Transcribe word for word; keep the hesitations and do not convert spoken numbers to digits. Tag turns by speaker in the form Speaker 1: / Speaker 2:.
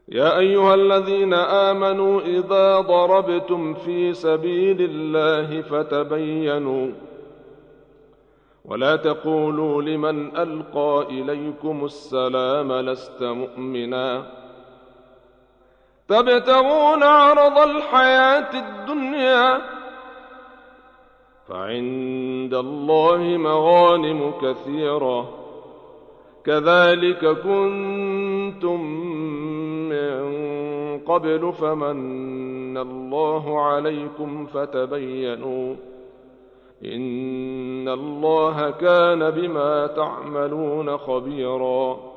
Speaker 1: يا أيها الذين آمنوا إذا ضربتم في سبيل الله فتبينوا ولا تقولوا لمن ألقى إليكم السلام لست مؤمنا تبتغون عرض الحياة الدنيا فعند الله مغانم كثيرة كذلك كنتم من قبل فمن الله عليكم فتبينوا إن الله كان بما تعملون خبيرا